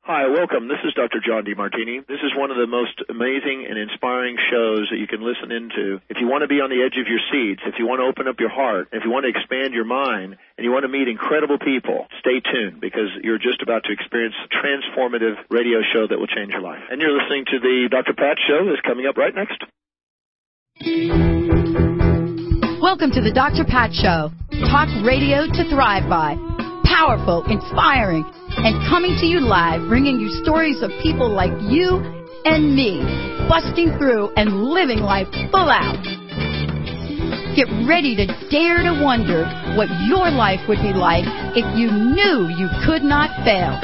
Hi, welcome. This is Dr. John DeMartini. This is one of the most amazing and inspiring shows that you can listen into. If you want to be on the edge of your seats, if you want to open up your heart, if you want to expand your mind, and you want to meet incredible people, stay tuned because you're just about to experience a transformative radio show that will change your life. And you're listening to the Dr. Pat Show that's coming up right next. Welcome to the Dr. Pat Show. Talk radio to thrive by. Powerful, inspiring, and coming to you live, bringing you stories of people like you and me, busting through and living life full out. Get ready to dare to wonder what your life would be like if you knew you could not fail.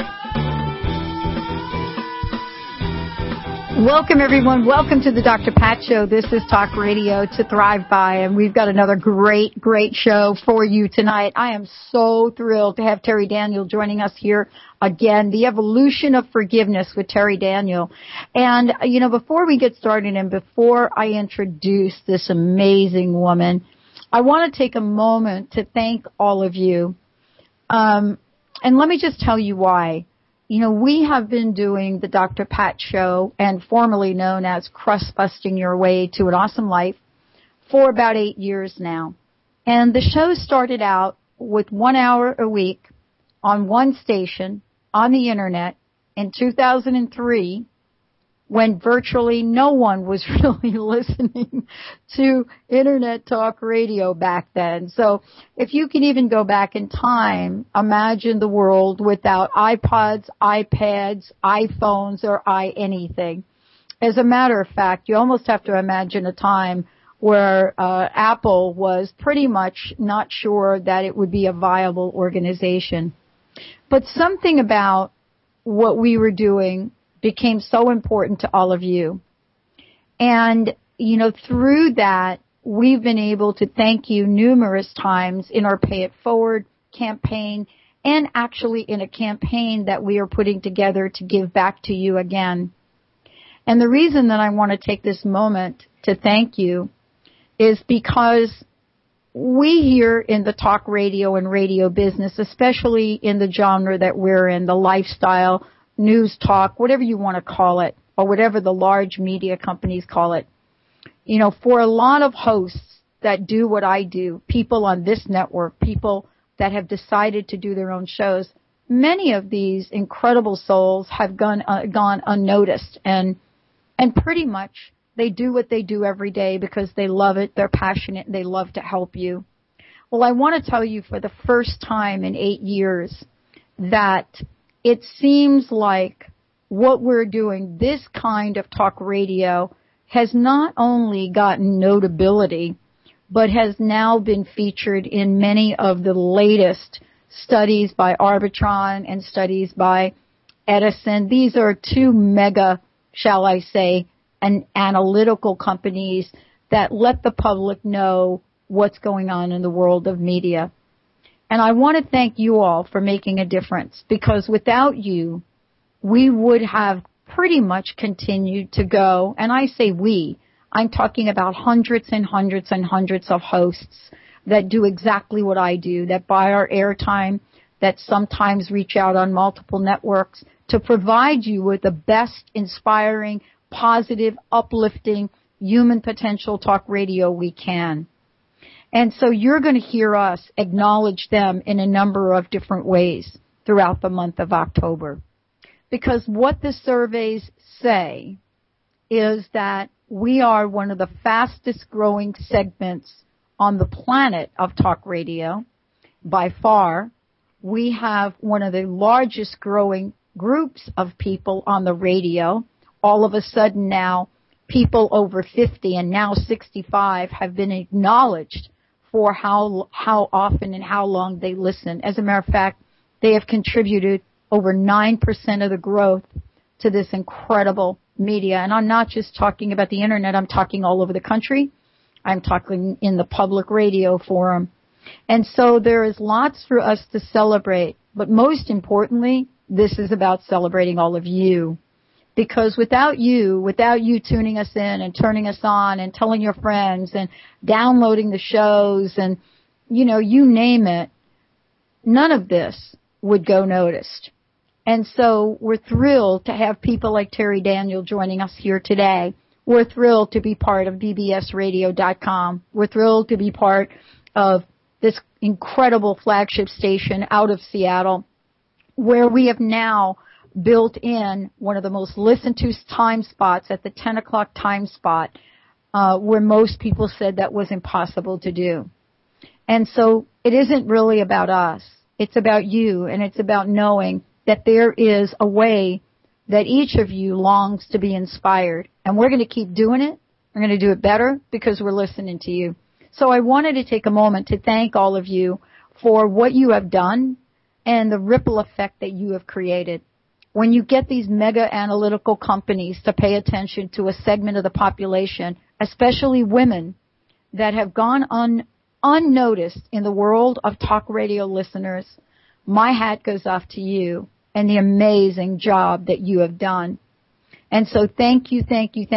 Welcome, everyone. Welcome to the Dr. Pat Show. This is Talk Radio to Thrive By, and we've got another great show for you tonight. I am so thrilled to have Terry Daniel joining us here again, The Evolution of Forgiveness with Terry Daniel. And, before we get started and before I introduce this amazing woman, I want to take a moment to thank all of you. And let me just tell you why. We have been doing the Dr. Pat Show, and formerly known as Crust Busting Your Way to an Awesome Life, for about 8 years now. And the show started out with 1 hour a week on one station on the Internet in 2003, when virtually no one was really listening to Internet talk radio back then. So if you can even go back in time, imagine the world without iPods, iPads, iPhones, or anything. As a matter of fact, you almost have to imagine a time where Apple was pretty much not sure that it would be a viable organization. But something about what we were doing became so important to all of you. And, through that, we've been able to thank you numerous times in our Pay It Forward campaign, and actually in a campaign that we are putting together to give back to you again. And the reason that I want to take this moment to thank you is because we here in the talk radio and radio business, especially in the genre that we're in, the lifestyle, news talk, whatever you want to call it, or whatever the large media companies call it. For a lot of hosts that do what I do, people on this network, people that have decided to do their own shows, many of these incredible souls have gone unnoticed, and pretty much they do what they do every day because they love it, they're passionate, and they love to help you. Well, I want to tell you for the first time in 8 years that it seems like what we're doing, this kind of talk radio, has not only gotten notability, but has now been featured in many of the latest studies by Arbitron and studies by Edison. These are two mega, shall I say, analytical companies that let the public know what's going on in the world of media. And I want to thank you all for making a difference, because without you, we would have pretty much continued to go. And I say we, I'm talking about hundreds and hundreds and hundreds of hosts that do exactly what I do, that buy our airtime, that sometimes reach out on multiple networks to provide you with the best inspiring, positive, uplifting, human potential talk radio we can. And so you're going to hear us acknowledge them in a number of different ways throughout the month of October. Because what the surveys say is that we are one of the fastest growing segments on the planet of talk radio. By far, we have one of the largest growing groups of people on the radio. All of a sudden now, people over 50 and now 65 have been acknowledged for how often and how long they listen. As a matter of fact, they have contributed over 9% of the growth to this incredible media. And I'm not just talking about the Internet. I'm talking all over the country. I'm talking in the public radio forum. And so there is lots for us to celebrate. But most importantly, this is about celebrating all of you. Because without you tuning us in and turning us on and telling your friends and downloading the shows and, you name it, none of this would go noticed. And so we're thrilled to have people like Terry Daniel joining us here today. We're thrilled to be part of bbsradio.com. We're thrilled to be part of this incredible flagship station out of Seattle, where we have now built in one of the most listened to time spots at the 10 o'clock time spot, where most people said that was impossible to do. And so it isn't really about us. It's about you, and it's about knowing that there is a way that each of you longs to be inspired. And we're going to keep doing it. We're going to do it better because we're listening to you. So I wanted to take a moment to thank all of you for what you have done and the ripple effect that you have created. When you get these mega analytical companies to pay attention to a segment of the population, especially women, that have gone unnoticed in the world of talk radio listeners, my hat goes off to you and the amazing job that you have done. And so thank you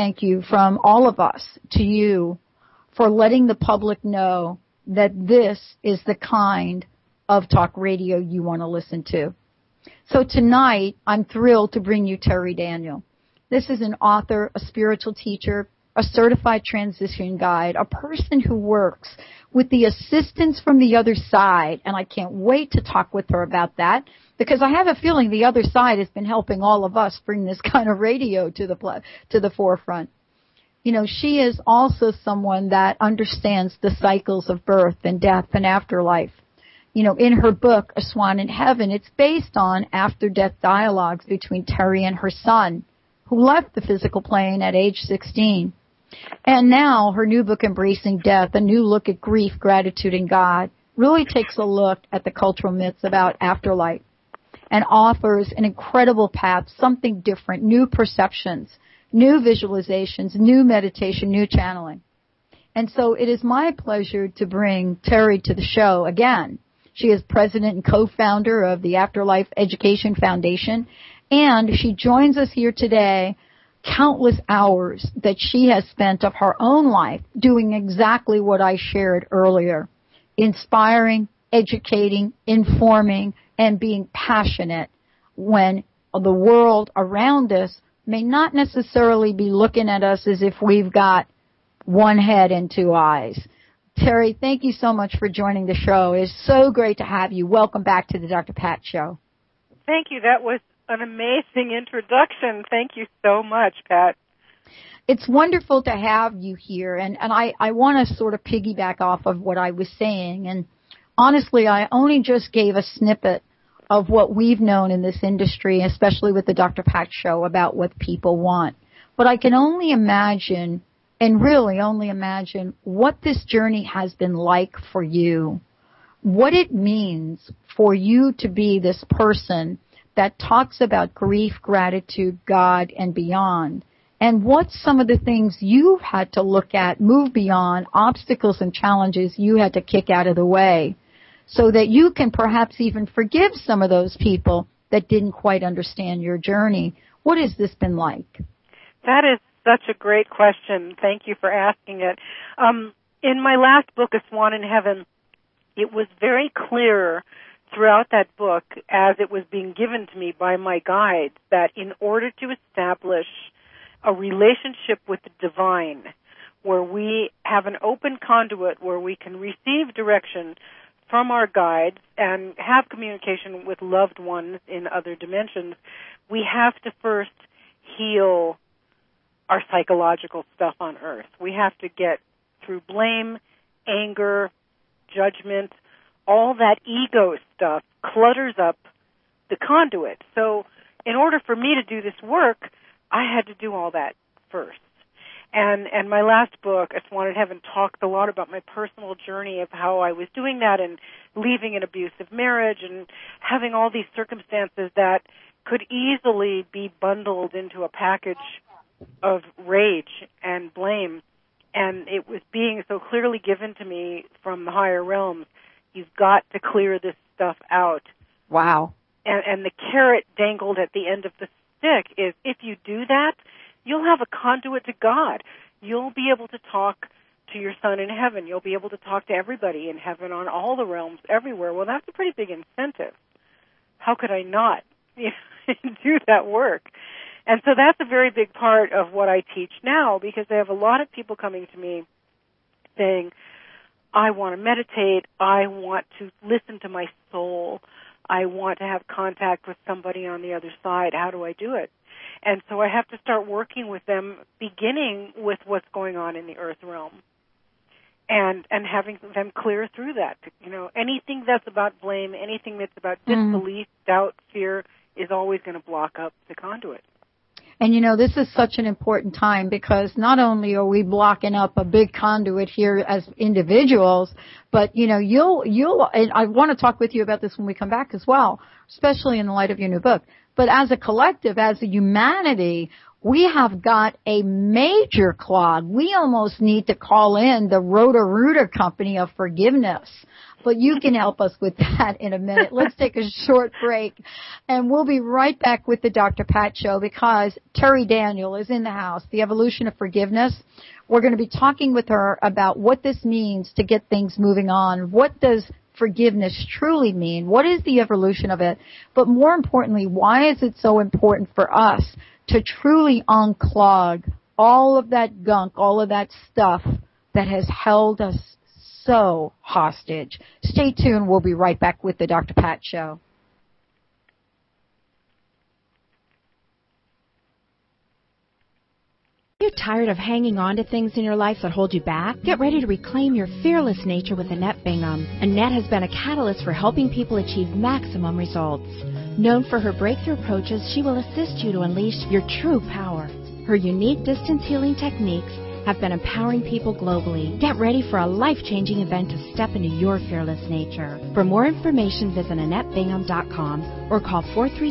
from all of us to you for letting the public know that this is the kind of talk radio you want to listen to. So tonight, I'm thrilled to bring you Terry Daniel. This is an author, a spiritual teacher, a certified transition guide, a person who works with the assistance from the other side, and I can't wait to talk with her about that, because I have a feeling the other side has been helping all of us bring this kind of radio to the forefront. You know, she is also someone that understands the cycles of birth and death and afterlife. You know, in her book, A Swan in Heaven, it's based on after-death dialogues between Terry and her son, who left the physical plane at age 16. And now her new book, Embracing Death, a new look at grief, gratitude, and God, really takes a look at the cultural myths about afterlife and offers an incredible path, something different, new perceptions, new visualizations, new meditation, new channeling. And so it is my pleasure to bring Terry to the show again. She is president and co-founder of the Afterlife Education Foundation, and she joins us here today. Countless hours that she has spent of her own life doing exactly what I shared earlier, inspiring, educating, informing, and being passionate when the world around us may not necessarily be looking at us as if we've got one head and two eyes. Terry, thank you so much for joining the show. It's so great to have you. Welcome back to the Dr. Pat Show. Thank you. That was an amazing introduction. Thank you so much, Pat. It's wonderful to have you here, and I want to sort of piggyback off of what I was saying. And honestly, I only just gave a snippet of what we've known in this industry, especially with the Dr. Pat Show, about what people want. But I can only imagine, and really only imagine, what this journey has been like for you, what it means for you to be this person that talks about grief, gratitude, God, and beyond. And what's some of the things you've had to look at, move beyond, obstacles and challenges you had to kick out of the way, so that you can perhaps even forgive some of those people that didn't quite understand your journey. What has this been like? That is such a great question. Thank you for asking it. In my last book, A Swan in Heaven, it was very clear throughout that book, as it was being given to me by my guides, that in order to establish a relationship with the divine, where we have an open conduit where we can receive direction from our guides and have communication with loved ones in other dimensions, we have to first heal our psychological stuff on Earth. We have to get through blame, anger, judgment. All that ego stuff clutters up the conduit. So in order for me to do this work, I had to do all that first. And my last book, A Swan in Heaven, talked a lot about my personal journey of how I was doing that and leaving an abusive marriage and having all these circumstances that could easily be bundled into a package of rage and blame. And it was being so clearly given to me from the higher realms. You've got to clear this stuff out. Wow. And the carrot dangled at the end of the stick is, if you do that, you'll have a conduit to God. You'll be able to talk to your son in heaven. You'll be able to talk to everybody in heaven on all the realms, everywhere. Well, that's a pretty big incentive. How could I not do that work. And so that's a very big part of what I teach now, because I have a lot of people coming to me saying, I want to meditate, I want to listen to my soul, I want to have contact with somebody on the other side. How do I do it? And so I have to start working with them, beginning with what's going on in the earth realm, and having them clear through that. Anything that's about blame, anything that's about disbelief, doubt, fear, is always going to block up the conduit. And, this is such an important time, because not only are we blocking up a big conduit here as individuals, but, and I want to talk with you about this when we come back as well, especially in the light of your new book. But as a collective, as a humanity, we have got a major clog. We almost need to call in the Roto-Rooter Company of Forgiveness. But you can help us with that in a minute. Let's take a short break, and we'll be right back with the Dr. Pat Show, because Terry Daniel is in the house, the evolution of forgiveness. We're going to be talking with her about what this means to get things moving on. What does forgiveness truly mean? What is the evolution of it? But more importantly, why is it so important for us to truly unclog all of that gunk, all of that stuff that has held us so hostage? Stay tuned. We'll be right back with the Dr. Pat Show. Are you tired of hanging on to things in your life that hold you back? Get ready to reclaim your fearless nature with Annette Bingham. Annette has been a catalyst for helping people achieve maximum results. Known for her breakthrough approaches, she will assist you to unleash your true power. Her unique distance healing techniques have been empowering people globally. Get ready for a life-changing event to step into your fearless nature. For more information, visit AnnetteBingham.com or call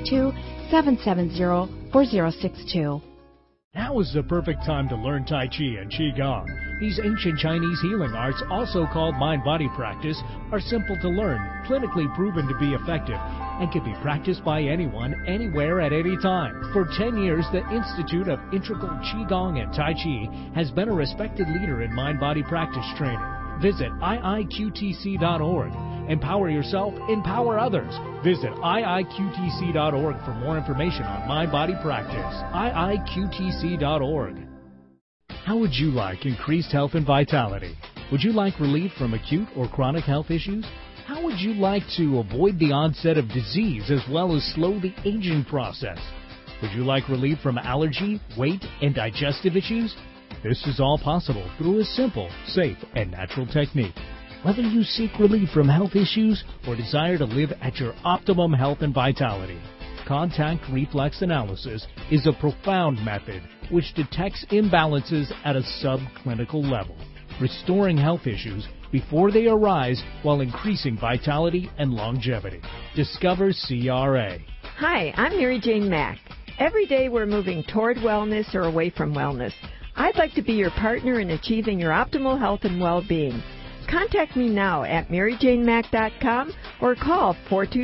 432-770-4062. Now is the perfect time to learn Tai Chi and Qigong. These ancient Chinese healing arts, also called mind-body practice, are simple to learn, clinically proven to be effective, and can be practiced by anyone, anywhere, at any time. For 10 years, the Institute of Integral Qigong and Tai Chi has been a respected leader in mind-body practice training. Visit iiqtc.org. Empower yourself, empower others. Visit iiqtc.org for more information on mind-body practice. iiqtc.org. How would you like increased health and vitality? Would you like relief from acute or chronic health issues? How would you like to avoid the onset of disease as well as slow the aging process? Would you like relief from allergy, weight, and digestive issues? This is all possible through a simple, safe, and natural technique. Whether you seek relief from health issues or desire to live at your optimum health and vitality, contact reflex analysis is a profound method which detects imbalances at a subclinical level, restoring health issues before they arise while increasing vitality and longevity. Discover CRA. Hi, I'm Mary Jane Mack. Every day we're moving toward wellness or away from wellness. I'd like to be your partner in achieving your optimal health and well-being. Contact me now at MaryJaneMack.com or call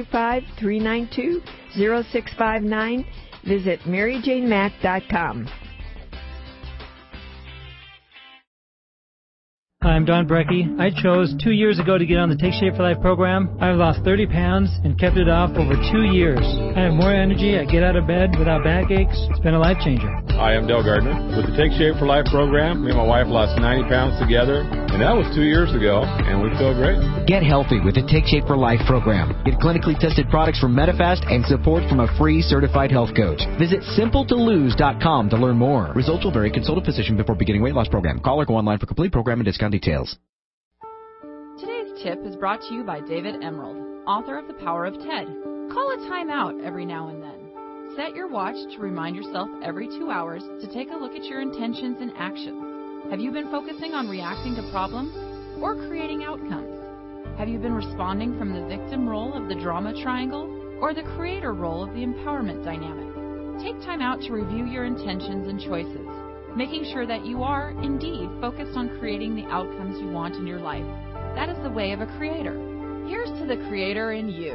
425-392-0659. Visit MaryJaneMack.com. Hi, I'm Don Brecky. I chose 2 years ago to get on the Take Shape for Life program. I've lost 30 pounds and kept it off over 2 years. I have more energy. I get out of bed without backaches. It's been a life changer. Hi, I'm Dale Gardner. With the Take Shape for Life program, me and my wife lost 90 pounds together, and that was 2 years ago, and we feel great. Get healthy with the Take Shape for Life program. Get clinically tested products from Medifast and support from a free certified health coach. Visit simpletolose.com to learn more. Results will vary. Consult a physician before beginning weight loss program. Call or go online for complete program and discount details. Today's tip is brought to you by David Emerald, author of The Power of TED. Call a time out every now and then. Set your watch to remind yourself every 2 hours to take a look at your intentions and actions. Have you been focusing on reacting to problems or creating outcomes? Have you been responding from the victim role of the drama triangle or the creator role of the empowerment dynamic? Take time out to review your intentions and choices, making sure that you are, indeed, focused on creating the outcomes you want in your life. That is the way of a creator. Here's to the creator in you.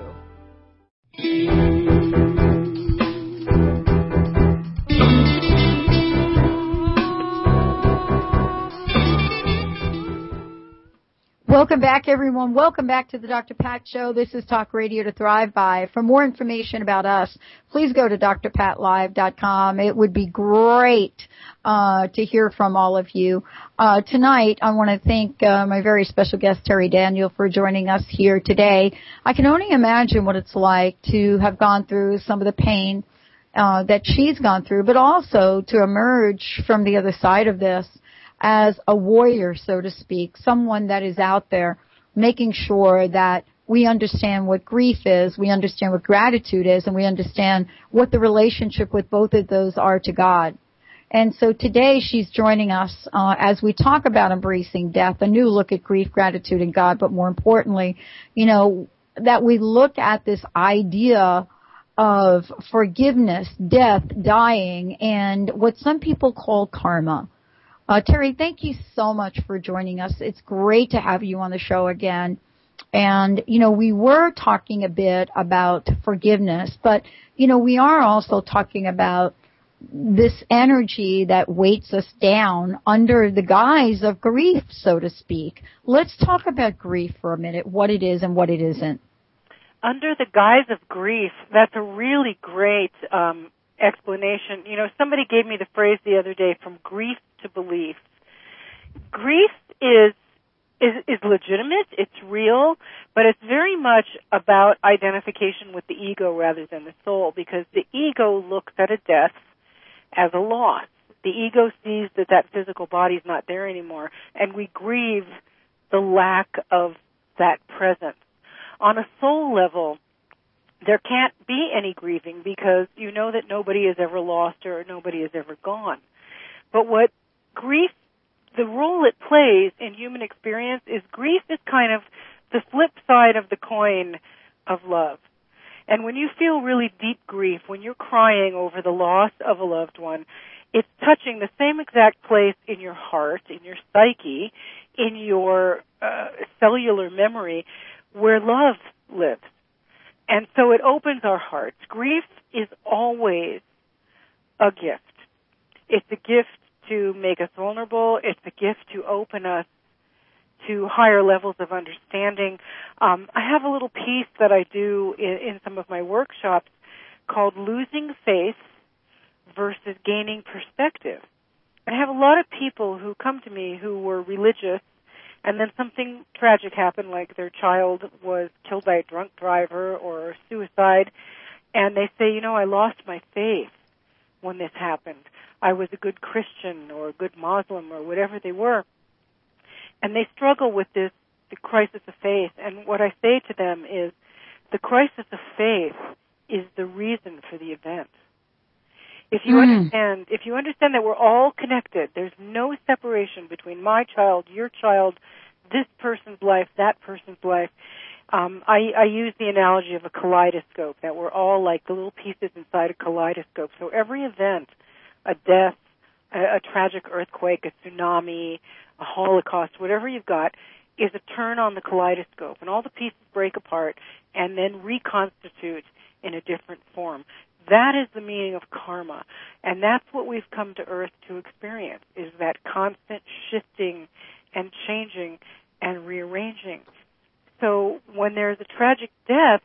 Welcome back, everyone. Welcome back to the Dr. Pat Show. This is Talk Radio to Thrive By. For more information about us, please go to drpatlive.com. It would be great to hear from all of you. Tonight, I want to thank my very special guest, Terry Daniel, for joining us here today. I can only imagine what it's like to have gone through some of the pain that she's gone through, but also to emerge from the other side of this as a warrior, so to speak, someone that is out there making sure that we understand what grief is, we understand what gratitude is, and we understand what the relationship with both of those are to God. And so today she's joining us as we talk about embracing death, a new look at grief, gratitude, and God, but more importantly, you know, that we look at this idea of forgiveness, death, dying, and what some people call karma. Terry, thank you so much for joining us. It's great to have you on the show again. And, you know, we were talking a bit about forgiveness, but, you know, we are also talking about this energy that weights us down under the guise of grief, so to speak. Let's talk about grief for a minute, what it is and what it isn't. Under the guise of grief, that's a really great explanation. You know, somebody gave me the phrase the other day, from grief to belief. Grief is legitimate, it's real, but it's very much about identification with the ego rather than the soul, because the ego looks at a death as a loss. The ego sees that physical body is not there anymore, and we grieve the lack of that presence. On a soul level, there can't be any grieving because you know that nobody is ever lost or nobody is ever gone. But what grief, the role it plays in human experience is grief is kind of the flip side of the coin of love. And when you feel really deep grief, when you're crying over the loss of a loved one, it's touching the same exact place in your heart, in your psyche, in your cellular memory where love lives. And so it opens our hearts. Grief is always a gift. It's a gift to make us vulnerable. It's a gift to open us to higher levels of understanding. I have a little piece that I do in some of my workshops called Losing Faith versus Gaining Perspective. I have a lot of people who come to me who were religious, and then something tragic happened, like their child was killed by a drunk driver or suicide, and they say, you know, I lost my faith when this happened. I was a good Christian or a good Muslim or whatever they were. And they struggle with the crisis of faith. And what I say to them is, the crisis of faith is the reason for the event. If you understand that we're all connected, there's no separation between my child, your child, this person's life, that person's life. I use the analogy of a kaleidoscope, that we're all like the little pieces inside a kaleidoscope. So every event, a death, a tragic earthquake, a tsunami, a Holocaust, whatever you've got, is a turn on the kaleidoscope, and all the pieces break apart and then reconstitute in a different form. That is the meaning of karma, and that's what we've come to Earth to experience, is that constant shifting and changing and rearranging. So when there's a tragic death,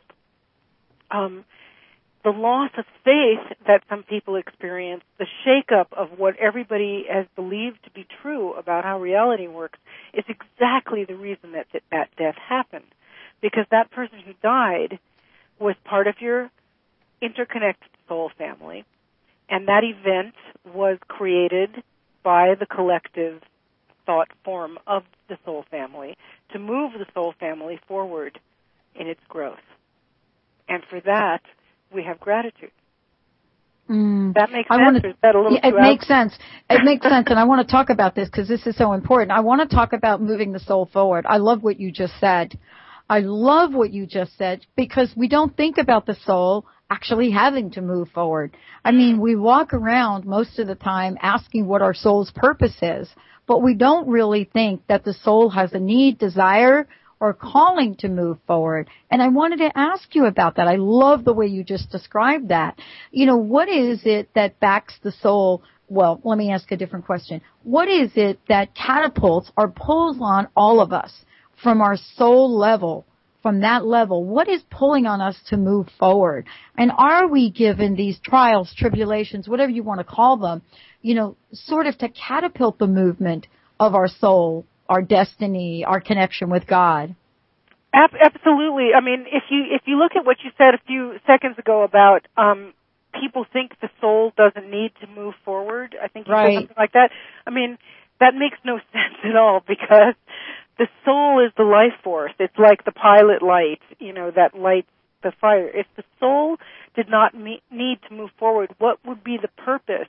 the loss of faith that some people experience, the shakeup of what everybody has believed to be true about how reality works, is exactly the reason that death happened. Because that person who died was part of your interconnected soul family, and that event was created by the collective thought form of the soul family to move the soul family forward in its growth. And for that, we have gratitude. That makes sense? Or is that a little too It makes sense. It makes sense, and I want to talk about this because this is so important. I want to talk about moving the soul forward. I love what you just said. I love what you just said because we don't think about the soul actually having to move forward. I mean, we walk around most of the time asking what our soul's purpose is, but we don't really think that the soul has a need, desire, or calling to move forward. And I wanted to ask you about that. I love the way you just described that. You know, what is it that backs the soul? Well, let me ask a different question. What is it that catapults or pulls on all of us from our soul level, from that level, what is pulling on us to move forward? And are we given these trials, tribulations, whatever you want to call them, sort of to catapult the movement of our soul, our destiny, our connection with God? Absolutely. I mean, if you look at what you said a few seconds ago about people think the soul doesn't need to move forward, I think you said something like that. I mean, that makes no sense at all, because the soul is the life force. It's like the pilot light, that lights the fire. If the soul did not need to move forward, what would be the purpose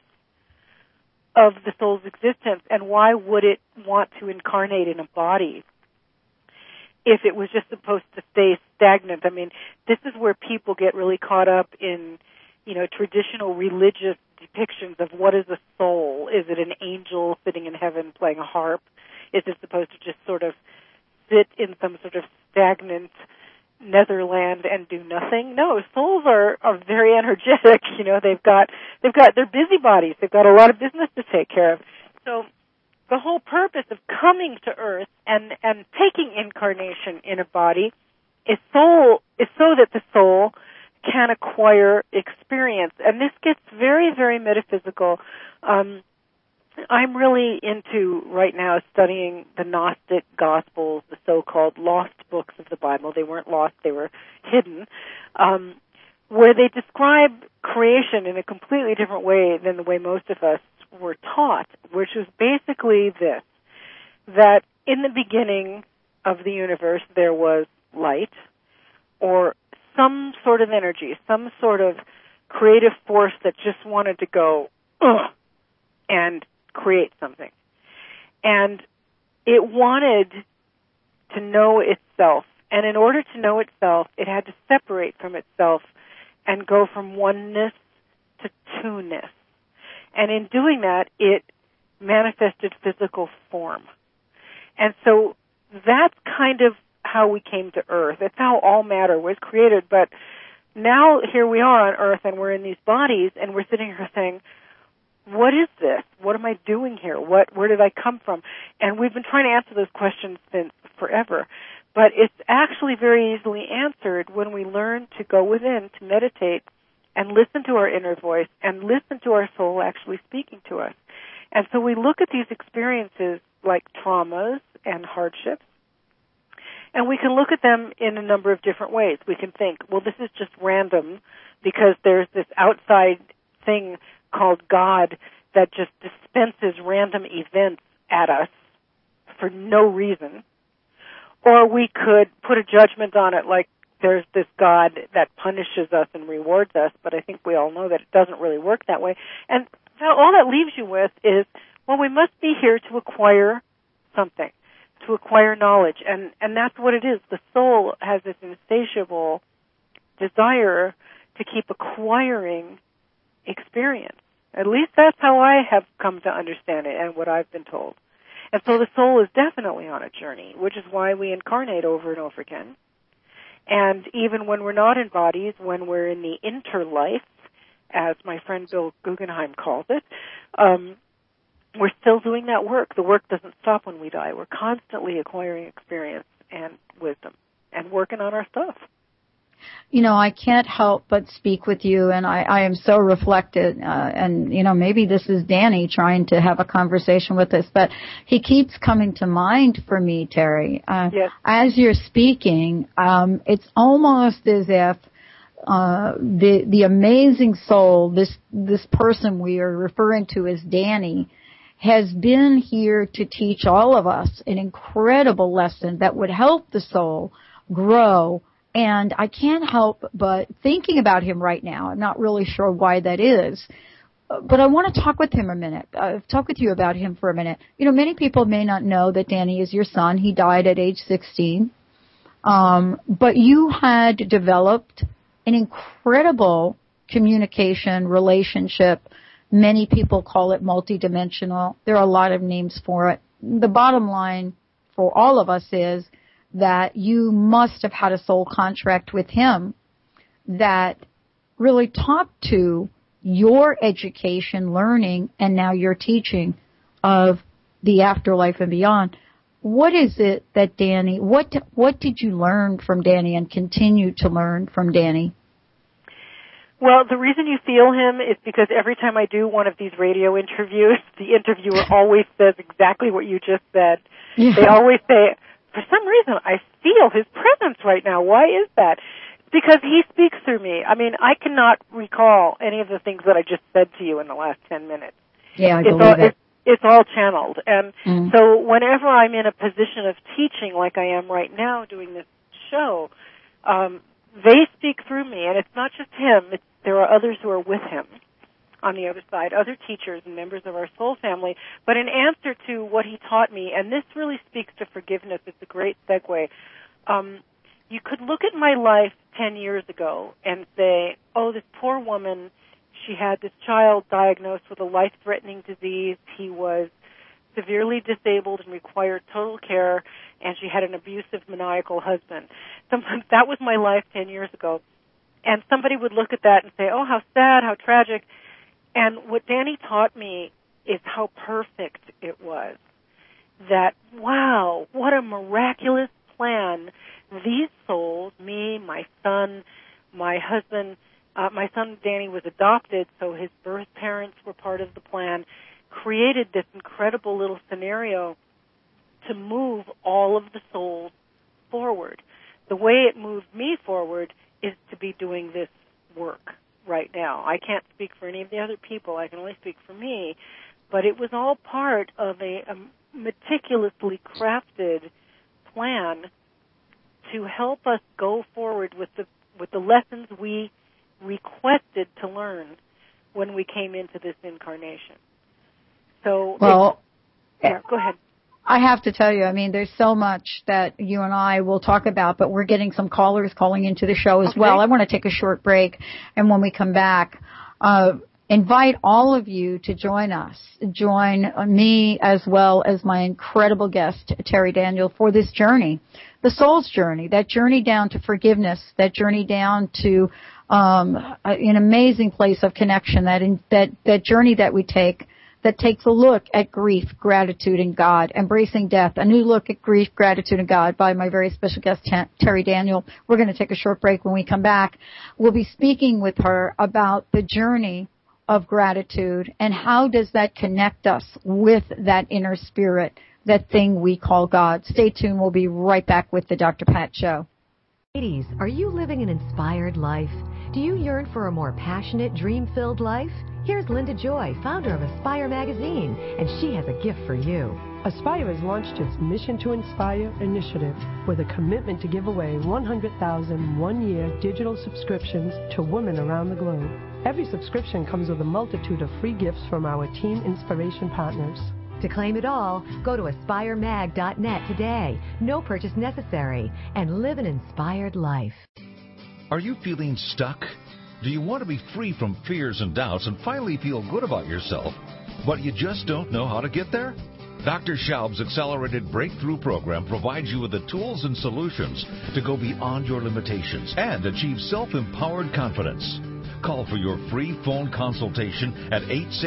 of the soul's existence, and why would it want to incarnate in a body if it was just supposed to stay stagnant? I mean, this is where people get really caught up in, traditional religious depictions of what is a soul. Is it an angel sitting in heaven playing a harp? Is it supposed to just sort of sit in some sort of stagnant netherland and do nothing? No, souls are very energetic. They've got they're busybodies. They've got a lot of business to take care of. So the whole purpose of coming to Earth and taking incarnation in a body is so that the soul can acquire experience. And this gets very, very metaphysical. I'm really into right now studying the Gnostic Gospels, the so-called lost books of the Bible. They weren't lost, they were hidden, where they describe creation in a completely different way than the way most of us were taught, which is basically this, that in the beginning of the universe there was light, or some sort of energy, some sort of creative force that just wanted to go, and create something. And it wanted to know itself. And in order to know itself, it had to separate from itself and go from oneness to two-ness. And in doing that, it manifested physical form. And so that's kind of how we came to Earth. That's how all matter was created. But now here we are on Earth, and we're in these bodies, and we're sitting here saying, what is this? What am I doing here? Where did I come from? And we've been trying to answer those questions since forever. But it's actually very easily answered when we learn to go within, to meditate, and listen to our inner voice, and listen to our soul actually speaking to us. And so we look at these experiences like traumas and hardships, and we can look at them in a number of different ways. We can think, well, this is just random because there's this outside thing called God that just dispenses random events at us for no reason. Or we could put a judgment on it like there's this God that punishes us and rewards us, but I think we all know that it doesn't really work that way. And all that leaves you with is, well, we must be here to acquire something, to acquire knowledge. And that's what it is. The soul has this insatiable desire to keep acquiring experience. At least that's how I have come to understand it and what I've been told. And so the soul is definitely on a journey, which is why we incarnate over and over again. And even when we're not in bodies, when we're in the interlife, as my friend Bill Guggenheim calls it, we're still doing that work. The work doesn't stop when we die. We're constantly acquiring experience and wisdom and working on our stuff. I can't help but speak with you, and I am so reflected, and, maybe this is Danny trying to have a conversation with us, but he keeps coming to mind for me, Terry. Yes. As you're speaking, it's almost as if the amazing soul, this person we are referring to as Danny, has been here to teach all of us an incredible lesson that would help the soul grow. And I can't help but thinking about him right now. I'm not really sure why that is, but I want to talk with him a minute. Talk with you about him for a minute. Many people may not know that Danny is your son. He died at age 16. But you had developed an incredible communication relationship. Many people call it multidimensional. There are a lot of names for it. The bottom line for all of us is that you must have had a soul contract with him that really talked to your education, learning, and now your teaching of the afterlife and beyond. what is it that Danny, what did you learn from Danny and continue to learn from Danny? Well, the reason you feel him is because every time I do one of these radio interviews, the interviewer always says exactly what you just said. Yeah. They always say, for some reason, I feel his presence right now. Why is that? Because he speaks through me. I mean, I cannot recall any of the things that I just said to you in the last 10 minutes. Yeah, I believe it. It's all channeled. And so whenever I'm in a position of teaching like I am right now doing this show, they speak through me. And it's not just him. There are others who are with him on the other side, other teachers and members of our soul family. But in answer to what he taught me, and this really speaks to forgiveness, it's a great segue, you could look at my life 10 years ago and say, oh, this poor woman, she had this child diagnosed with a life-threatening disease. He was severely disabled and required total care, and she had an abusive, maniacal husband. Sometimes that was my life 10 years ago. And somebody would look at that and say, oh, how sad, how tragic. And what Danny taught me is how perfect it was. That, wow, what a miraculous plan. These souls, me, my son, my husband, my son Danny was adopted, so his birth parents were part of the plan, created this incredible little scenario to move all of the souls forward. The way it moved me forward is to be doing this work right now. I can't speak for any of the other people. I can only speak for me. But it was all part of a meticulously crafted plan to help us go forward with the lessons we requested to learn when we came into this incarnation. So, go ahead. I have to tell you, I mean, there's so much that you and I will talk about, but we're getting some callers calling into the show as well. I want to take a short break, and when we come back, invite all of you to join us. Join me as well as my incredible guest, Terry Daniel, for this journey, the soul's journey, that journey down to forgiveness, that journey down to an amazing place of connection, that journey that we take that takes a look at grief, gratitude, and God, embracing death, a new look at grief, gratitude, and God by my very special guest, Terry Daniel. We're going to take a short break. When we come back, we'll be speaking with her about the journey of gratitude and how does that connect us with that inner spirit, that thing we call God. Stay tuned. We'll be right back with the Dr. Pat Show. Ladies, are you living an inspired life? Do you yearn for a more passionate, dream-filled life? Here's Linda Joy, founder of Aspire Magazine, and she has a gift for you. Aspire has launched its Mission to Inspire initiative with a commitment to give away 100,000 one-year digital subscriptions to women around the globe. Every subscription comes with a multitude of free gifts from our Team Inspiration partners. To claim it all, go to aspiremag.net today. No purchase necessary. And live an inspired life. Are you feeling stuck? Do you want to be free from fears and doubts and finally feel good about yourself, but you just don't know how to get there? Dr. Schaub's Accelerated Breakthrough Program provides you with the tools and solutions to go beyond your limitations and achieve self-empowered confidence. Call for your free phone consultation at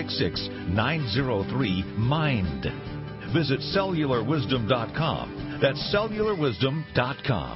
866-903-MIND. Visit cellularwisdom.com. That's cellularwisdom.com.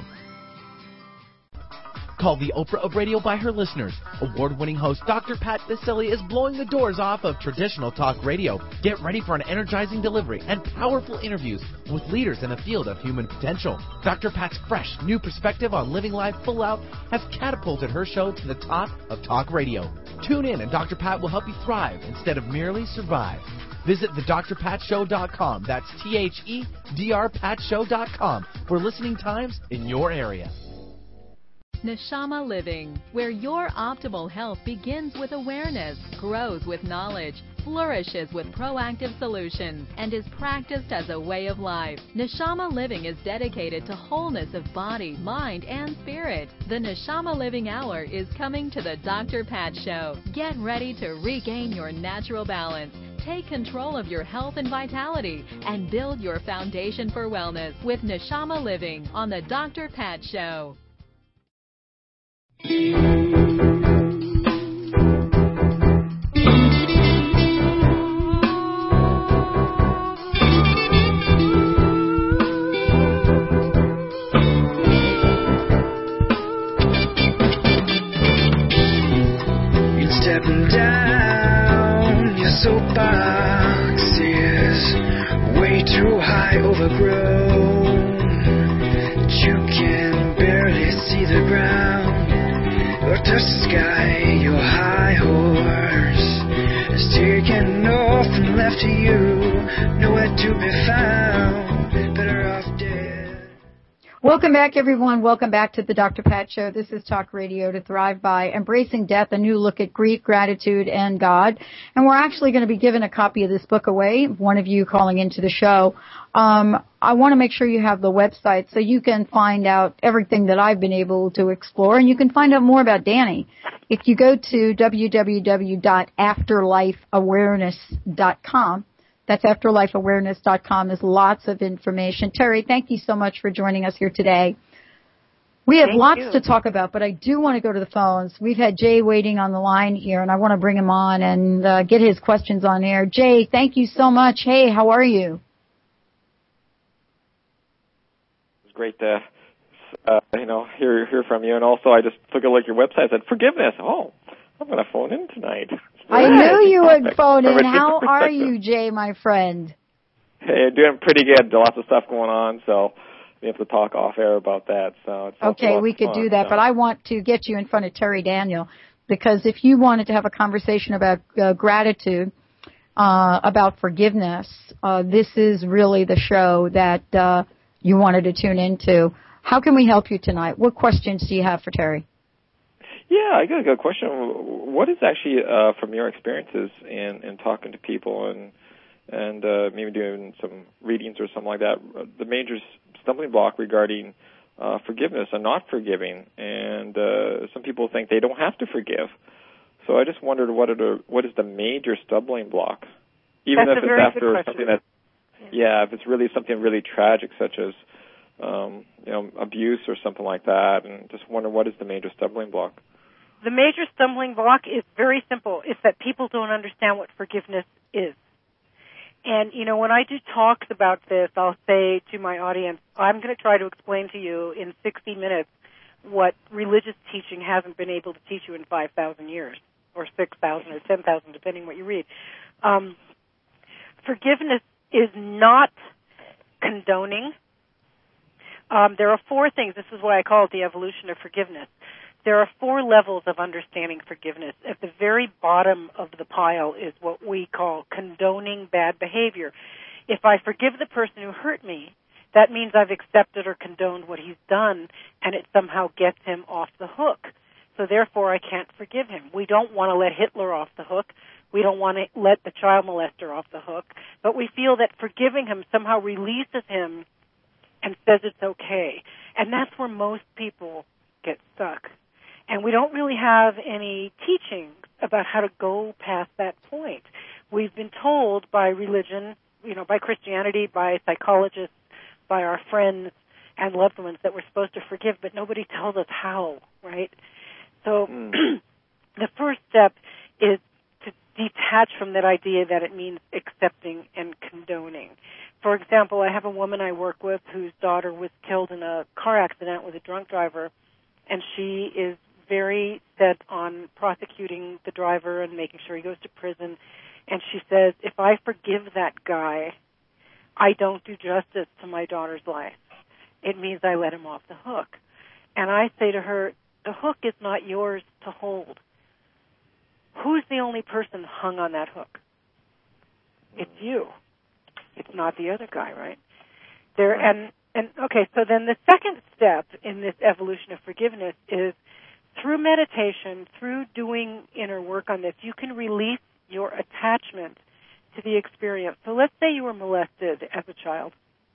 Called the Oprah of radio by her listeners, award-winning host Dr. Pat Baccili is blowing the doors off of traditional talk radio. Get ready for an energizing delivery and powerful interviews with leaders in the field of human potential. Dr. Pat's fresh, new perspective on living life full out has catapulted her show to the top of talk radio. Tune in and Dr. Pat will help you thrive instead of merely survive. Visit thedrpatshow.com. That's THEDRPatShow.com for listening times in your area. Neshama Living, where your optimal health begins with awareness, grows with knowledge, flourishes with proactive solutions, and is practiced as a way of life. Neshama Living is dedicated to wholeness of body, mind, and spirit. The Neshama Living Hour is coming to the Dr. Pat Show. Get ready to regain your natural balance. Take control of your health and vitality and build your foundation for wellness with Neshama Living on the Dr. Pat Show. stepping down. Your soapbox is way too high, overgrown. You can barely see the ground or touch the sky. Your high horse is taken off and left to you, nowhere to be found. Better off dead. Welcome back, everyone. Welcome back to the Dr. Pat Show. This is Talk Radio to Thrive By, Embracing Death, a new look at grief, gratitude, and God. And we're actually going to be giving a copy of this book away, one of you calling into the show. I want to make sure you have the website so you can find out everything that I've been able to explore, and you can find out more about Danny. If you go to www.afterlifeawareness.com, that's afterlifeawareness.com. There's lots of information. Terry, thank you so much for joining us here today. We have lots to talk about, but I do want to go to the phones. We've had Jay waiting on the line here, and I want to bring him on and get his questions on air. Jay, thank you so much. Hey, how are you? It's great to hear from you. And also, I just took a look at your website and said, forgiveness. Oh, I'm going to phone in tonight. I knew you would phone in. How are you, Jay, my friend? Hey, doing pretty good. Lots of stuff going on, so we have to talk off air about that. So it's okay, we could do that, but I want to get you in front of Terry Daniel, because if you wanted to have a conversation about gratitude, about forgiveness, this is really the show that you wanted to tune into. How can we help you tonight? What questions do you have for Terry? Yeah, I got a good question. What is actually, from your experiences in talking to people and maybe doing some readings or something like that, the major stumbling block regarding forgiveness and not forgiving? And some people think they don't have to forgive. So I just wondered what is the major stumbling block, even if it's after something that, if it's really something really tragic, such as abuse or something like that, and just wonder what is the major stumbling block. The major stumbling block is very simple. It's that people don't understand what forgiveness is. And, when I do talks about this, I'll say to my audience, I'm going to try to explain to you in 60 minutes what religious teaching hasn't been able to teach you in 5,000 years, or 6,000 or 10,000, depending what you read. Forgiveness is not condoning. There are four things. This is why I call it the evolution of forgiveness. There are four levels of understanding forgiveness. At the very bottom of the pile is what we call condoning bad behavior. If I forgive the person who hurt me, that means I've accepted or condoned what he's done, and it somehow gets him off the hook. So therefore, I can't forgive him. We don't want to let Hitler off the hook. We don't want to let the child molester off the hook. But we feel that forgiving him somehow releases him and says it's okay. And that's where most people get stuck. And we don't really have any teaching about how to go past that point. We've been told by religion, by Christianity, by psychologists, by our friends and loved ones that we're supposed to forgive, but nobody tells us how, right? So the first step is to detach from that idea that it means accepting and condoning. For example, I have a woman I work with whose daughter was killed in a car accident with a drunk driver, and she is very set on prosecuting the driver and making sure he goes to prison. And she says, if I forgive that guy, I don't do justice to my daughter's life. It means I let him off the hook. And I say to her, the hook is not yours to hold. Who's the only person hung on that hook? It's you. It's not the other guy, right? Okay, so then the second step in this evolution of forgiveness is through meditation, through doing inner work on this, you can release your attachment to the experience. So let's say you were molested as a child.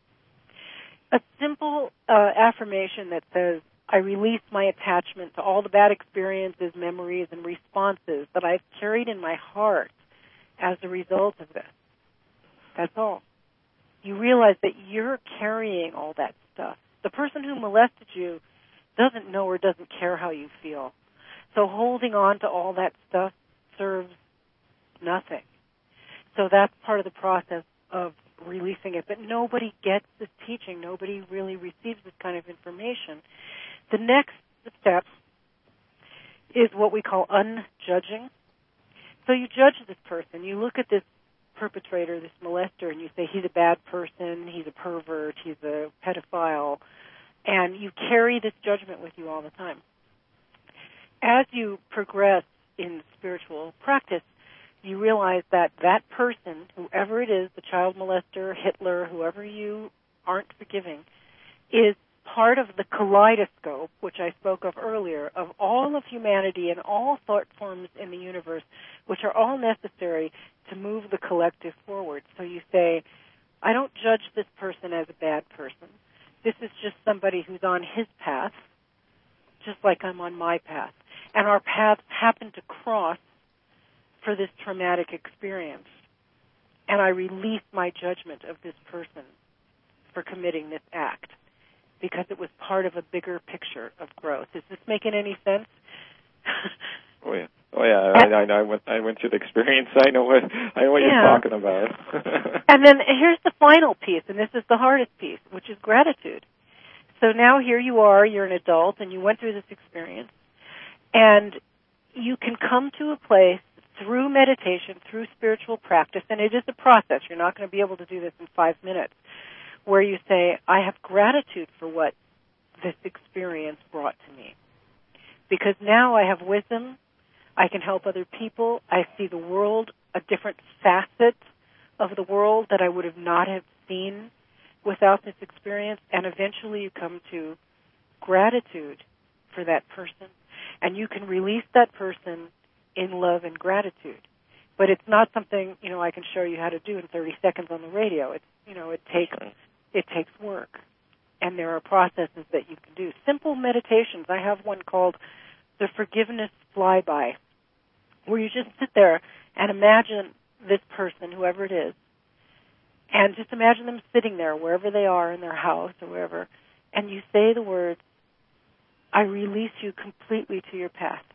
A simple affirmation that says, I release my attachment to all the bad experiences, memories, and responses that I've carried in my heart as a result of this. That's all. You realize that you're carrying all that stuff. The person who molested you doesn't know or doesn't care how you feel. So holding on to all that stuff serves nothing. So that's part of the process of releasing it. But nobody gets this teaching. Nobody really receives this kind of information. The next step is what we call unjudging. So you judge this person. You look at this perpetrator, this molester, and you say he's a bad person, he's a pervert, he's a pedophile, and you carry this judgment with you all the time. As you progress in spiritual practice, you realize that that person, whoever it is, the child molester, Hitler, whoever you aren't forgiving, is part of the kaleidoscope, which I spoke of earlier, of all of humanity and all thought forms in the universe, which are all necessary to move the collective forward. So you say, I don't judge this person as a bad person. This is just somebody who's on his path, just like I'm on my path. And our paths happen to cross for this traumatic experience. And I release my judgment of this person for committing this act, because it was part of a bigger picture of growth. Is this making any sense? Oh yeah. I went through the experience. I know what you're talking about. And then here's the final piece, and this is the hardest piece, which is gratitude. So now here you are, you're an adult, and you went through this experience, and you can come to a place through meditation, through spiritual practice, and it is a process. You're not going to be able to do this in 5 minutes, where you say, I have gratitude for what this experience brought to me. Because now I have wisdom, I can help other people, I see the world, a different facet of the world that I would have not have seen without this experience, and eventually you come to gratitude for that person, and you can release that person in love and gratitude. But it's not something, I can show you how to do in 30 seconds on the radio. It takes work, and there are processes that you can do. Simple meditations. I have one called the Forgiveness Flyby, where you just sit there and imagine this person, whoever it is, and just imagine them sitting there wherever they are in their house or wherever, and you say the words, I release you completely to your path.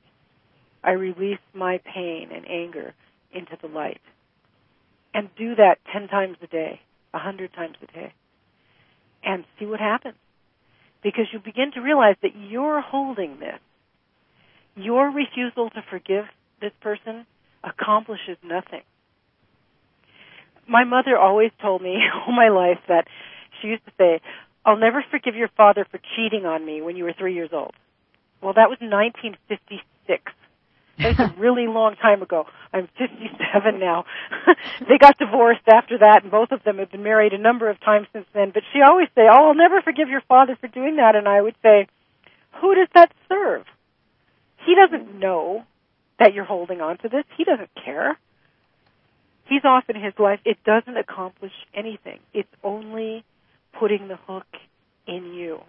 I release my pain and anger into the light. And do that 10 times a day, 100 times a day, and see what happens. Because you begin to realize that you're holding this. Your refusal to forgive this person accomplishes nothing. My mother always told me all my life that she used to say, I'll never forgive your father for cheating on me when you were 3 years old. Well, that was 1956. That was a really long time ago. I'm 57 now. They got divorced after that, and both of them have been married a number of times since then. But she always say, I'll never forgive your father for doing that. And I would say, who does that serve? He doesn't know that you're holding on to this. He doesn't care. He's off in his life. It doesn't accomplish anything. It's only putting the hook in you.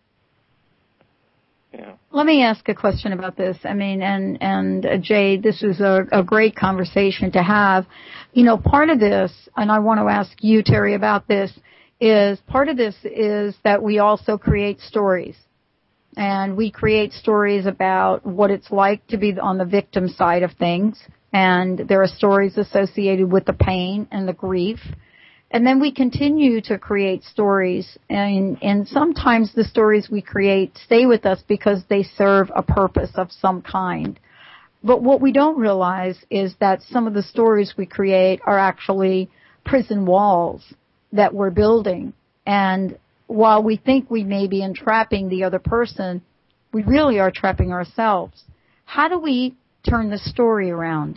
Yeah. Let me ask a question about this. And Jay, this is a great conversation to have. Part of this, and I want to ask you, Terry, about this, is that we also create stories. And we create stories about what it's like to be on the victim side of things. And there are stories associated with the pain and the grief. And then we continue to create stories, and sometimes the stories we create stay with us because they serve a purpose of some kind. But what we don't realize is that some of the stories we create are actually prison walls that we're building. And while we think we may be entrapping the other person, we really are trapping ourselves. How do we turn the story around?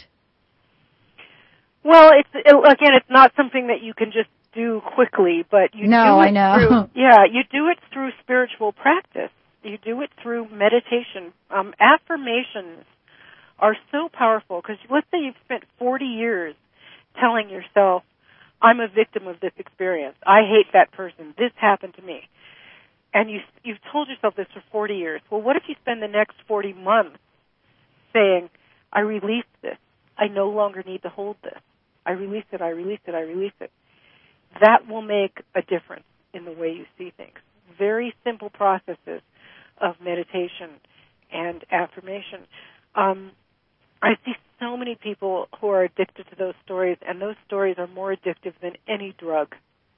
Well, it's not something that you can just do quickly, but you do it I know. You do it through spiritual practice. You do it through meditation. Affirmations are so powerful because let's say you've spent 40 years telling yourself, I'm a victim of this experience. I hate that person. This happened to me. And you've told yourself this for 40 years. Well, what if you spend the next 40 months saying, I release this. I no longer need to hold this. I release it, I release it, I release it. That will make a difference in the way you see things. Very simple processes of meditation and affirmation. I see so many people who are addicted to those stories, and those stories are more addictive than any drug.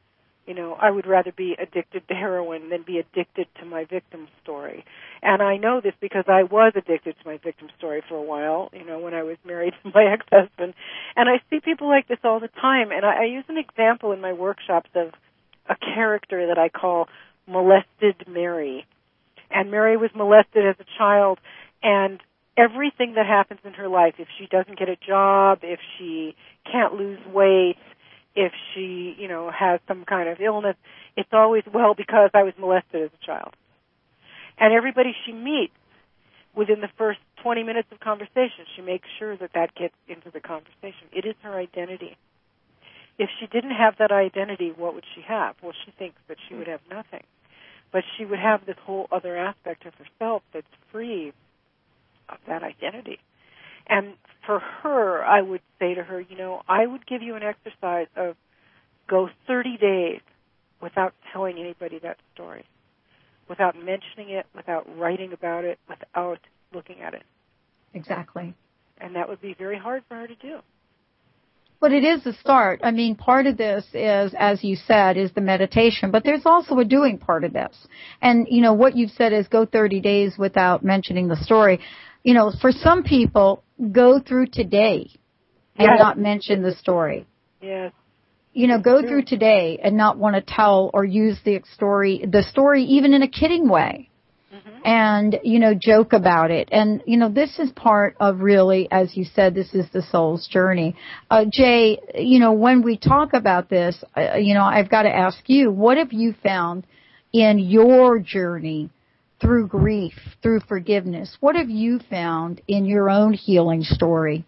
I would rather be addicted to heroin than be addicted to my victim story. And I know this because I was addicted to my victim story for a while, when I was married to my ex-husband. And I see people like this all the time. And I use an example in my workshops of a character that I call Molested Mary. And Mary was molested as a child, and everything that happens in her life, if she doesn't get a job, if she can't lose weight, if she, has some kind of illness, it's always, because I was molested as a child. And everybody she meets, within the first 20 minutes of conversation, she makes sure that gets into the conversation. It is her identity. If she didn't have that identity, what would she have? Well, she thinks that she would have nothing. But she would have this whole other aspect of herself that's free of that identity. And for her, I would say to her, I would give you an exercise of go 30 days without telling anybody that story, without mentioning it, without writing about it, without looking at it. Exactly. And that would be very hard for her to do. But it is a start. I mean, part of this is, as you said, is the meditation, but there's also a doing part of this. And, what you've said is go 30 days without mentioning the story. For some people, go through today and not mention the story. Yes. Go through today and not want to tell or use the story even in a kidding way. Mm-hmm. And, joke about it. And, this is part of really, as you said, this is the soul's journey. Jay, when we talk about this, I've got to ask you, what have you found in your journey through grief, through forgiveness? What have you found in your own healing story?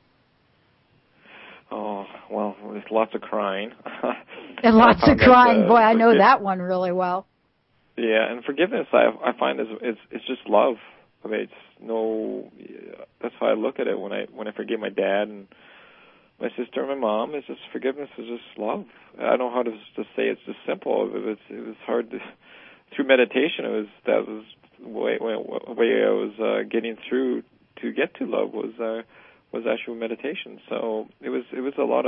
Oh, well, there's lots of crying. And lots of crying. Boy, I know that one really well. Yeah, and forgiveness, I find it's just love. I mean, that's how I look at it when I forgive my dad and my sister and my mom. It's just forgiveness is just love. I don't know how to say it's just simple. It was hard to, through meditation. That was the way I was getting through to get to love was actual meditation. So it was a lot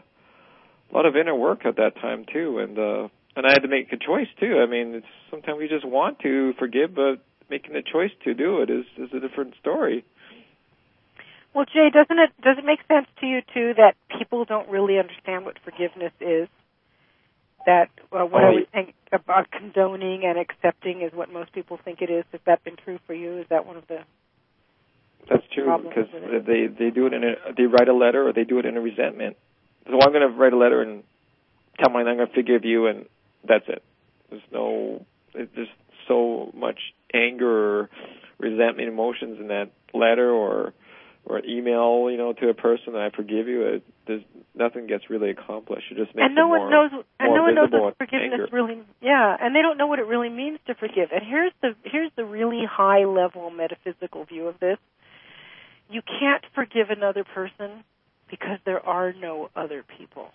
of inner work at that time too, and I had to make a choice too. I mean, sometimes we just want to forgive, but making the choice to do it is a different story. Well, Jay, does it make sense to you too that people don't really understand what forgiveness is? That what I was saying about condoning and accepting is what most people think it is. Has that been true for you? Is that one of the That's true, because they do it they write a letter or they do it in a resentment. So I'm going to write a letter and tell my I'm going to forgive you, and that's it. There's so much anger or resentment emotions in that letter or email, to a person that I forgive you. Nothing gets really accomplished. It just makes no one knows what forgiveness anger. really. Yeah, and they don't know what it really means to forgive. And here's the really high level metaphysical view of this. You can't forgive another person because there are no other people.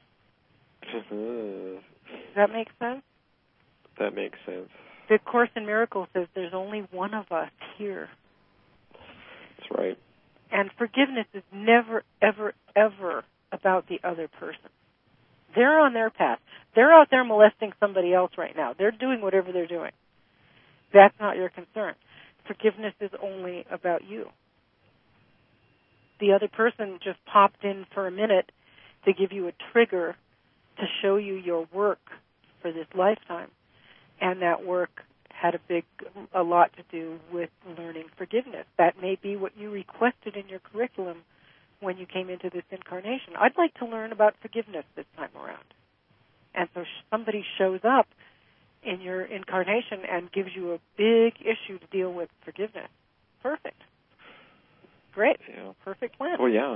Does that make sense? That makes sense. The Course in Miracles says there's only one of us here. That's right. And forgiveness is never, ever, ever about the other person. They're on their path. They're out there molesting somebody else right now. They're doing whatever they're doing. That's not your concern. Forgiveness is only about you. The other person just popped in for a minute to give you a trigger to show you your work for this lifetime. And that work had a lot to do with learning forgiveness. That may be what you requested in your curriculum when you came into this incarnation. I'd like to learn about forgiveness this time around. And so somebody shows up in your incarnation and gives you a big issue to deal with forgiveness. Perfect. Great. Yeah. Perfect plan. Well, yeah.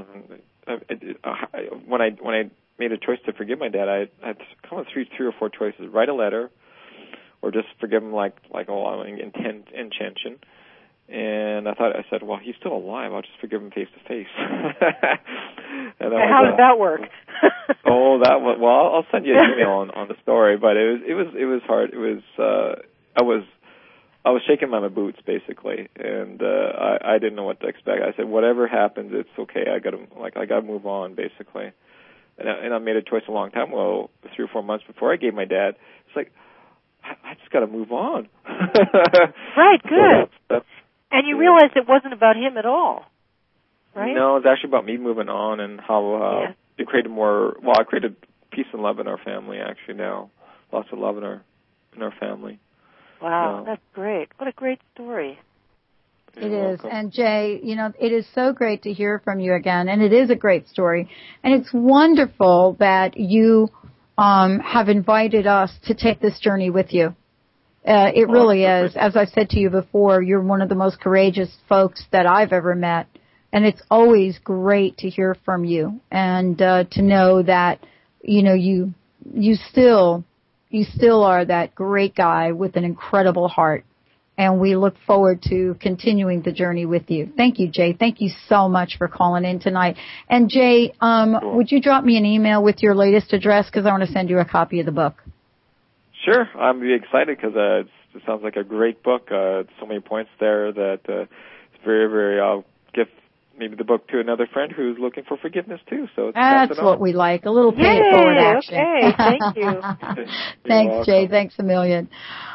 When I made a choice to forgive my dad, I had to come with three or four choices: write a letter, or just forgive him like intention. And I said, well, he's still alive. I'll just forgive him face to face. And how did that work? Well, I'll send you an email on the story. But it was hard. It was I was shaking by my boots basically, and I didn't know what to expect. I said, whatever happens, it's okay. I got to move on basically. and I made a choice a long time ago, 3 or 4 months before I gave my dad. It's like, I just got to move on. Right, good. So and you realized it wasn't about him at all, right? No, it's actually about me moving on and how to create I created peace and love in our family, actually, now. Lots of love in our family. Wow, that's great. What a great story. It is. And Jay, it is so great to hear from you again, and it is a great story. And it's wonderful that you have invited us to take this journey with you. It really is. As I said to you before, you're one of the most courageous folks that I've ever met, and it's always great to hear from you and to know that, you still are that great guy with an incredible heart. And we look forward to continuing the journey with you. Thank you, Jay. Thank you so much for calling in tonight. And Jay, would you drop me an email with your latest address? Because I want to send you a copy of the book. Sure. I'm really excited because it sounds like a great book. So many points there that it's very, very, I'll give maybe the book to another friend who's looking for forgiveness too. So that's what we like, a little pay it forward action. Okay, thank you. Thanks, Jay. Thanks a million.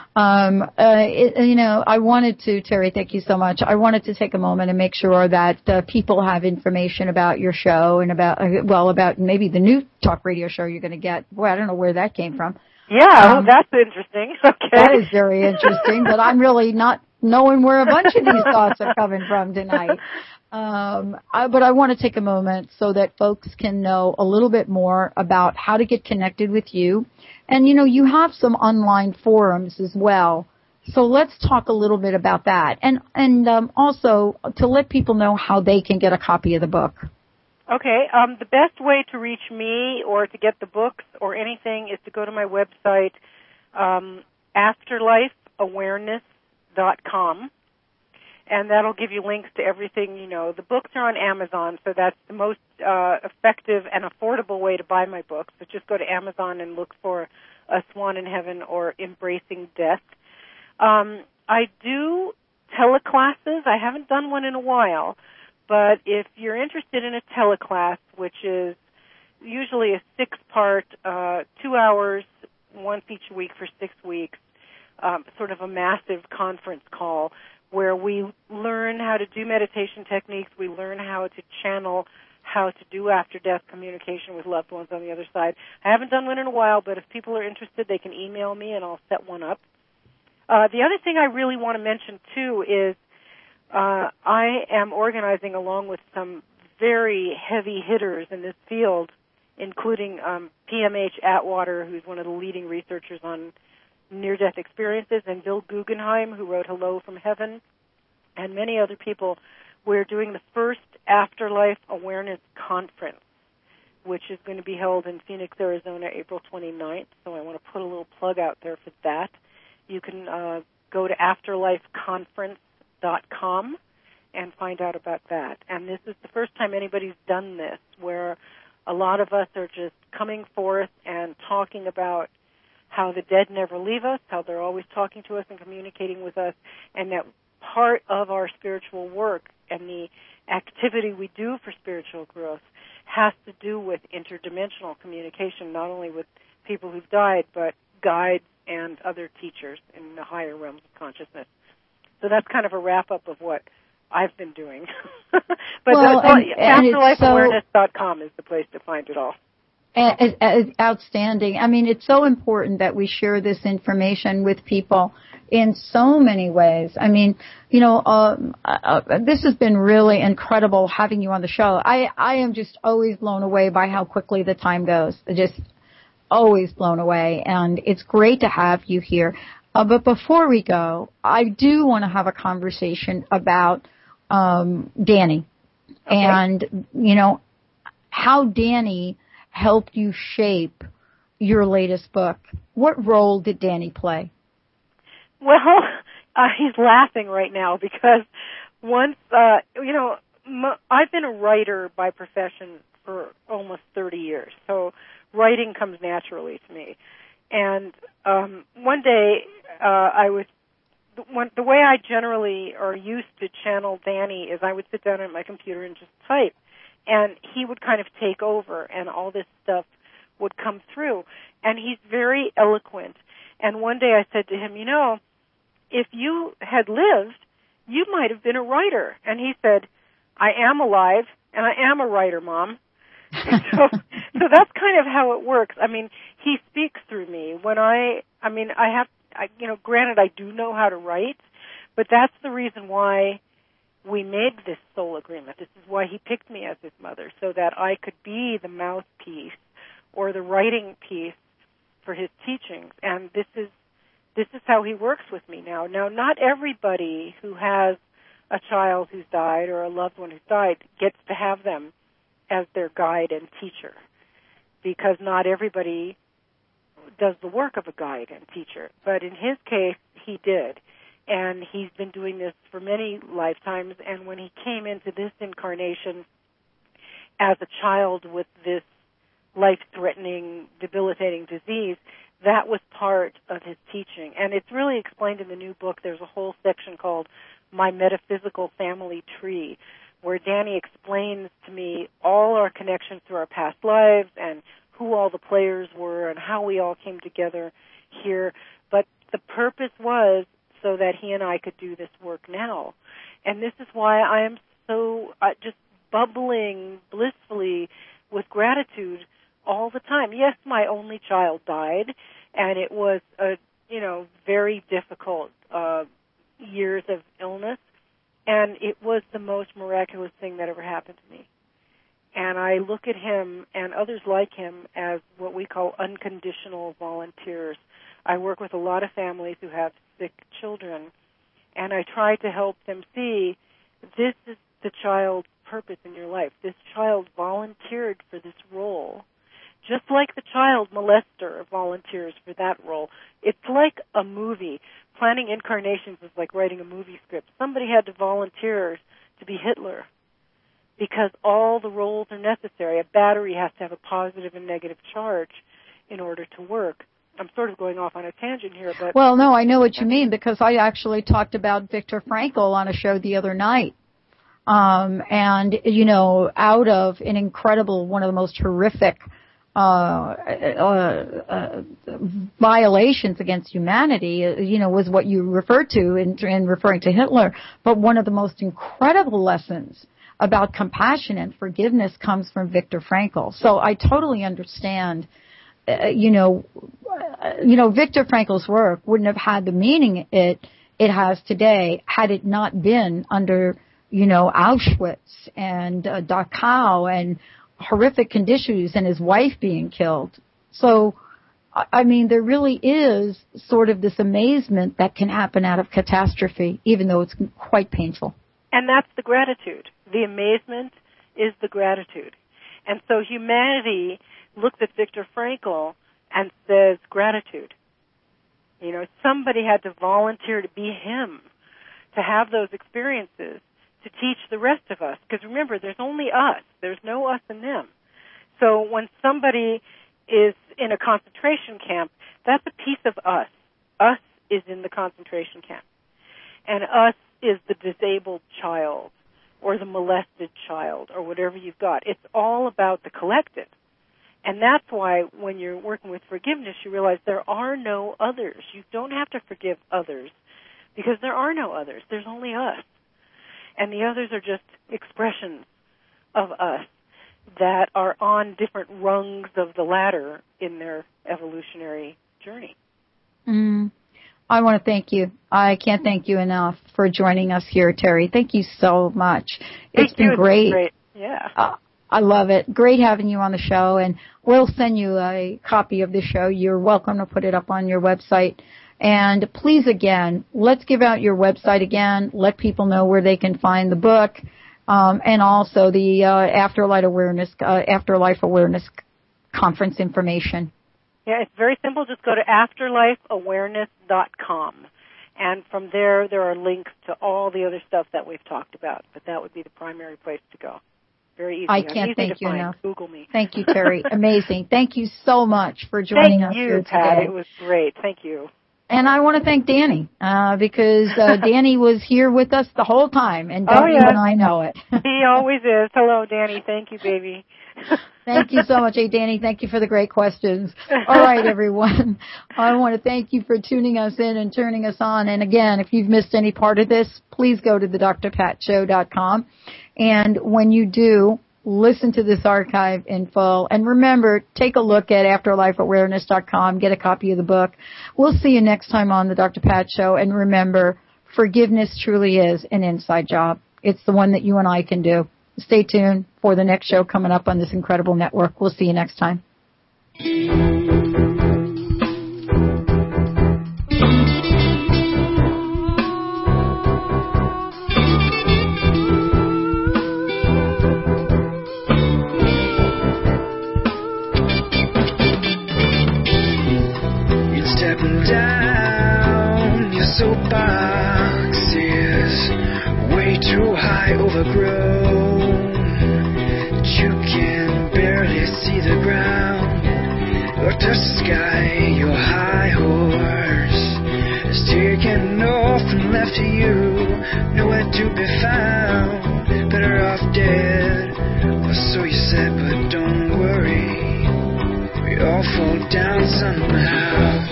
I wanted to, Terry, thank you so much. I wanted to take a moment and make sure that people have information about your show and about maybe the new talk radio show you're going to get. Boy, I don't know where that came from. Yeah, that's interesting. Okay. That is very interesting, but I'm really not knowing where a bunch of these thoughts are coming from tonight. But I want to take a moment so that folks can know a little bit more about how to get connected with you. And, you have some online forums as well. So let's talk a little bit about that. And also to let people know how they can get a copy of the book. Okay. The best way to reach me or to get the books or anything is to go to my website, afterlifeawareness.com. And that'll give you links to everything, The books are on Amazon, so that's the most effective and affordable way to buy my books. So just go to Amazon and look for A Swan in Heaven or Embracing Death. I do teleclasses. I haven't done one in a while, but if you're interested in a teleclass, which is usually a 6-part, 2 hours, once each week for 6 weeks, sort of a massive conference call, where we learn how to do meditation techniques, we learn how to channel, how to do after-death communication with loved ones on the other side. I haven't done one in a while, but if people are interested, they can email me and I'll set one up. The other thing I really want to mention, too, is I am organizing along with some very heavy hitters in this field, including PMH Atwater, who's one of the leading researchers on near-death experiences, and Bill Guggenheim, who wrote Hello from Heaven, and many other people. We're doing the first Afterlife Awareness Conference, which is going to be held in Phoenix, Arizona, April 29th. So I want to put a little plug out there for that. You can go to afterlifeconference.com and find out about that. And this is the first time anybody's done this, where a lot of us are just coming forth and talking about how the dead never leave us, how they're always talking to us and communicating with us, and that part of our spiritual work and the activity we do for spiritual growth has to do with interdimensional communication, not only with people who've died, but guides and other teachers in the higher realms of consciousness. So that's kind of a wrap-up of what I've been doing. But afterlifeawareness.com is the place to find it all. Outstanding. I mean, it's so important that we share this information with people in so many ways. I mean, this has been really incredible having you on the show. I am just always blown away by how quickly the time goes. Just always blown away. And it's great to have you here. But before we go, I do want to have a conversation about Danny. Okay. And, how Danny helped you shape your latest book. What role did Danny play? Well, he's laughing right now because once, I've been a writer by profession for almost 30 years, so writing comes naturally to me. And one day, the way I generally or used to channel Danny is I would sit down at my computer and just type. and he would kind of take over, and all this stuff would come through. And he's very eloquent. And one day I said to him, if you had lived, you might have been a writer. And he said, I am alive, and I am a writer, Mom. So that's kind of how it works. I mean, he speaks through me. Granted, I do know how to write, but that's the reason why we made this soul agreement. This is why he picked me as his mother, so that I could be the mouthpiece or the writing piece for his teachings. And this is how he works with me now. Now, not everybody who has a child who's died or a loved one who's died gets to have them as their guide and teacher, because not everybody does the work of a guide and teacher. But in his case, he did. And he's been doing this for many lifetimes. And when he came into this incarnation as a child with this life-threatening, debilitating disease, that was part of his teaching. And it's really explained in the new book. There's a whole section called My Metaphysical Family Tree, where Danny explains to me all our connections through our past lives and who all the players were and how we all came together here. But the purpose was so that he and I could do this work now. And this is why I am so just bubbling blissfully with gratitude all the time. Yes, my only child died, and it was a very difficult years of illness, and it was the most miraculous thing that ever happened to me. And I look at him and others like him as what we call unconditional volunteers. I work with a lot of families who have sick children, and I try to help them see this is the child's purpose in your life. This child volunteered for this role, just like the child molester volunteers for that role. It's like a movie. Planning incarnations is like writing a movie script. Somebody had to volunteer to be Hitler because all the roles are necessary. A battery has to have a positive and negative charge in order to work. I'm sort of going off on a tangent here, but... Well, no, I know what you mean, because I actually talked about Viktor Frankl on a show the other night. And, out of an incredible, one of the most horrific violations against humanity, was what you referred to in referring to Hitler. But one of the most incredible lessons about compassion and forgiveness comes from Viktor Frankl. So I totally understand. Viktor Frankl's work wouldn't have had the meaning it has today had it not been under, Auschwitz and Dachau and horrific conditions and his wife being killed. So, there really is sort of this amazement that can happen out of catastrophe, even though it's quite painful. And that's the gratitude. The amazement is the gratitude. And so humanity looks at Viktor Frankl and says gratitude. Somebody had to volunteer to be him, to have those experiences, to teach the rest of us. Because remember, there's only us. There's no us and them. So when somebody is in a concentration camp, that's a piece of us. Us is in the concentration camp. And us is the disabled child or the molested child or whatever you've got. It's all about the collective. And that's why when you're working with forgiveness, you realize there are no others. You don't have to forgive others because there are no others. There's only us. And the others are just expressions of us that are on different rungs of the ladder in their evolutionary journey. I want to thank you. I can't thank you enough for joining us here, Terry. Thank you so much. It's been great. It's great. Yeah. I love it. Great having you on the show, and we'll send you a copy of the show. You're welcome to put it up on your website. And please, again, let's give out your website again. Let people know where they can find the book, and also the Afterlife Awareness Conference information. Yeah, it's very simple. Just go to afterlifeawareness.com. And from there are links to all the other stuff that we've talked about. But that would be the primary place to go. Very easy. I can't thank you enough. Google me. Thank you, Terry. Amazing. Thank you so much for joining us here today. Thank you, Pat. It was great. Thank you. And I want to thank Danny, because Danny was here with us the whole time, and don't you and I know it. He always is. Hello, Danny. Thank you, baby. Thank you so much. Hey, Danny, thank you for the great questions. All right, everyone. I want to thank you for tuning us in and turning us on. And again, if you've missed any part of this, please go to thedrpatshow.com. And when you do, listen to this archive in full. And remember, take a look at afterlifeawareness.com. Get a copy of the book. We'll see you next time on the Dr. Pat Show. And remember, forgiveness truly is an inside job. It's the one that you and I can do. Stay tuned for the next show coming up on this incredible network. We'll see you next time. Down your soapbox is way too high, overgrown. You can barely see the ground or touch the sky. Your high horse is taken off and left to you, nowhere to be found. Better off dead, or so you said, but don't worry, we all fall down somehow.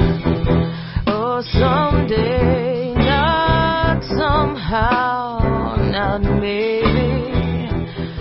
Someday, not somehow, not me.